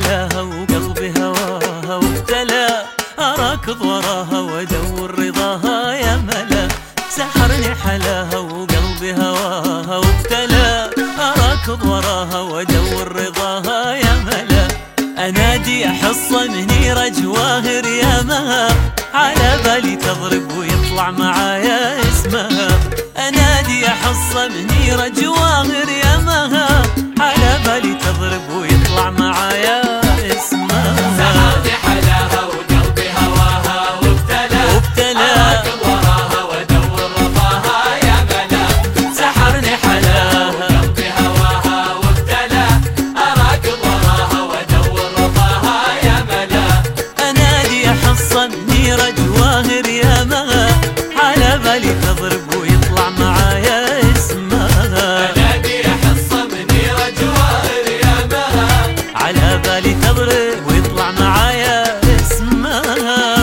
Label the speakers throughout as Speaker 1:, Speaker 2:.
Speaker 1: حلاها وقلبي هواها وابتلى، أراكض وراها وأدور رضاها يا ملا. سحرني حلاها وقلبي هواها وابتلى، أراكض وراها وأدور رضاها يا ملا. أنادي أحص منيرة جواهر يا مها، على بالي تضرب ويطلع معايا اسمها. أنادي أحص منيرة جواهر يا مها، على بالي تضرب ويطلع معايا اسمها.
Speaker 2: سحرني حلاها وقلبي هواها وابتلى، أراكض وراها وأدور رضاها يا ملا.
Speaker 1: سحرني حلاها
Speaker 2: وقلبي هواها وابتلى، أراكض وراها وأدور رضاها يا ملا.
Speaker 1: أنادي أحص منيرة جواهر يا مها، على بالي تضرب ويطلع معايا اسمها.
Speaker 2: أنادي أحص منيرة جواهر يا مها،
Speaker 1: على بالي تضرب ويطلع معايا اسمها.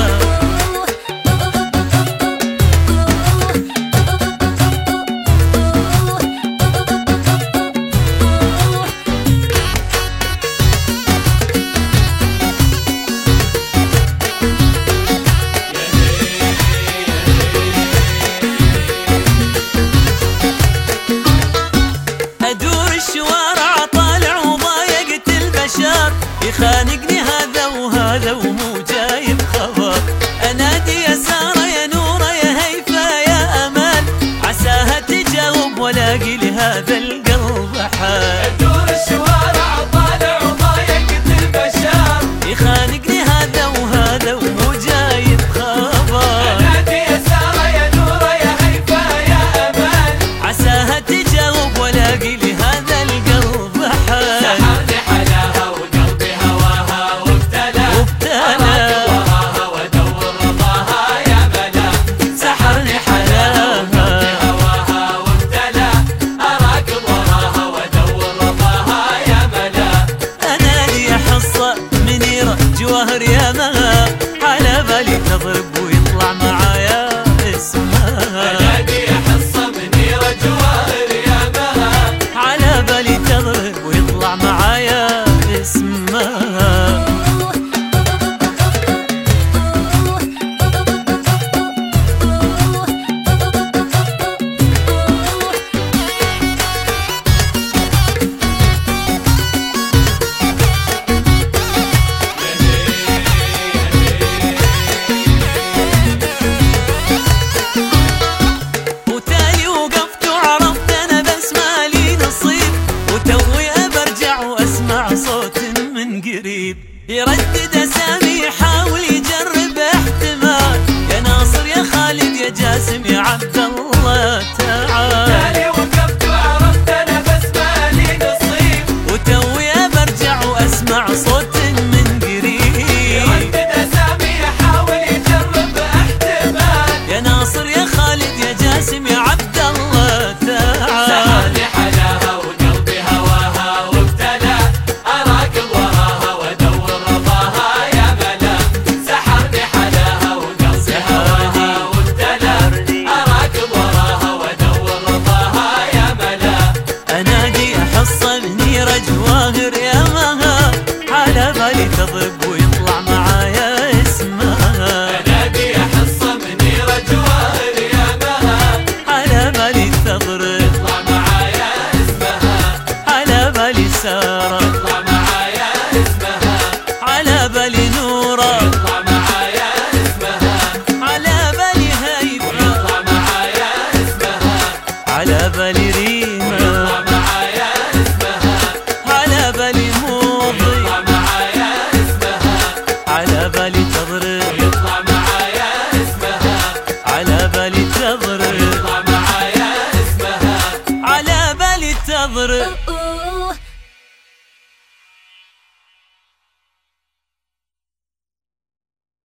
Speaker 1: أدور الشوارع طالع وضايقت البشر، يخانقني هذا وهذا ومو جايب خبر. أنادي يا سارة يا نورة يا هيفا يا أمال، عساها تجاوب ولاقي لهذا القلب حال.
Speaker 2: أدور الشوارع طالع وضايقت البشر،
Speaker 1: يخانقني هذا وهذا ومو جايب خبر.
Speaker 2: أنادي يا سارة يا نورة يا هيفا يا أمال،
Speaker 1: عساها تجاوب ولاقي لهذا القلب حال.
Speaker 2: سحرني حلاها وقلبي هواها وابتلى، أراكض وراها وأدور رضاها يا ملا.
Speaker 1: سحرني حلاها
Speaker 2: هواها وابتلى، أراكض وراها وأدور رضاها يا ملا.
Speaker 1: أنادي أحصى منيرة جواهر يا مها، على بالي تضرب ويطلع معايا اسمها.
Speaker 2: أنادي أحص منيرة جواهر يا مها،
Speaker 1: على بالي تضرب ويطلع معايا اسمها. وتالي وقفت وعرفت أنا بس مالي نصيب، وتوي أبرجع وأسمع صوت من قريب يردد أسامي يحاول يجرب احتمال. يا ناصر يا خالد يا جاسم يا عبد الله تعال.
Speaker 2: تالي وقفت وعرفت أنا بس مالي نصيب،
Speaker 1: وتوي أبرجع وأسمع صوت من قريب
Speaker 2: يردد أسامي يحاول يجرب احتمال.
Speaker 1: يا ناصر يا خالد يا جاسم يا عبد الله تعال.
Speaker 2: سحرني حلاها وقلبي هواها وابتلى، أراكض وراها وأدور رضاها يا ملا. سحرني حلاها وقلبي هواها وابتلى، أراكض وراها وأدور رضاها يا ملا.
Speaker 1: أنادي أحص منيرة جواهر يا مها، على بالي تضرب ويطلع معايا اسمها.
Speaker 2: أنادي أحص منيرة جواهر يا مها،
Speaker 1: على بالي تضرب
Speaker 2: اطلع معايا اسمها.
Speaker 1: على بالي سارة،
Speaker 2: اطلع معايا اسمها،
Speaker 1: على بالي نورة،
Speaker 2: اطلع معايا اسمها.
Speaker 1: على بالي هيفا،
Speaker 2: اطلع معايا اسمها،
Speaker 1: على بالي ريما،
Speaker 2: اطلع معايا اسمها.
Speaker 1: على بالي موضي،
Speaker 2: اطلع معايا اسمها،
Speaker 1: على بالي تضرب،
Speaker 2: يطلع معايا اسمها.
Speaker 1: على بالي تضرب.